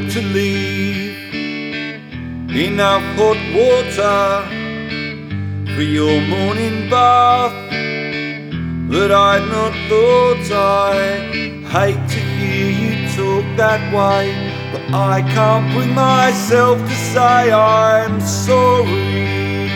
to leave. Enough hot water for your morning bath, but I'd not thought I'd hate to hear you talk that way. But I can't bring myself to say I'm sorry.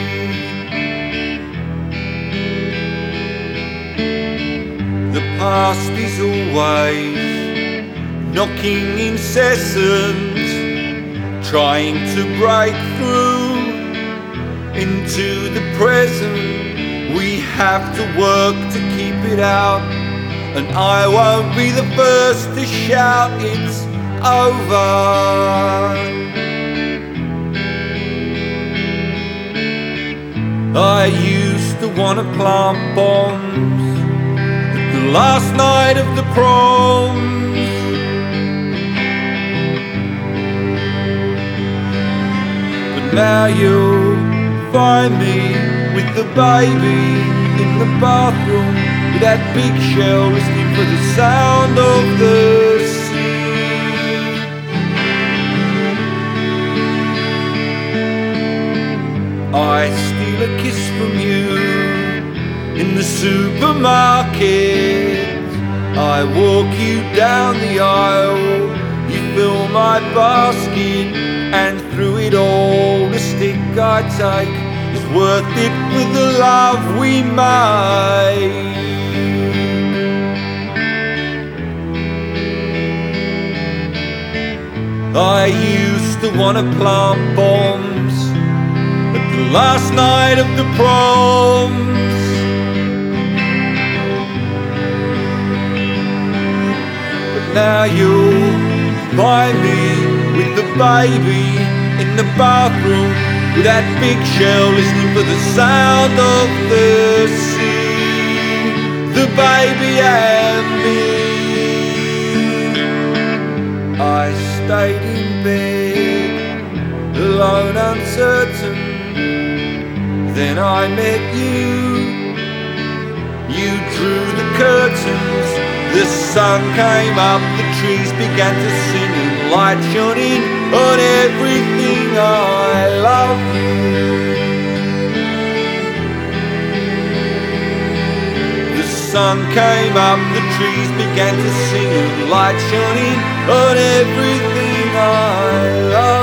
The past is always knocking incessant, trying to break through into the present. We have to work to keep it out, and I won't be the first to shout it's over. I used to want to plant bombs at the last night of the proms, but now you'll find me with the baby in the bathroom, with that big shell listening for the sound of the sea. I steal a kiss from you in the supermarket. I walk you down the aisle, you fill my basket, and through it all the stick I take is worth it for the love we made. I used to want to plant bombs at the last night of the proms, but now you'll find me with the baby in the bathroom, with that big shell listening for the sound of the sea. The baby and me. I stayed in bed, alone, uncertain. Then I met you. You drew the curtains. The sun came up, the trees began to sing, and light shone in on everything I love you. The sun came up, the trees began to sing, and light shone in on everything I love.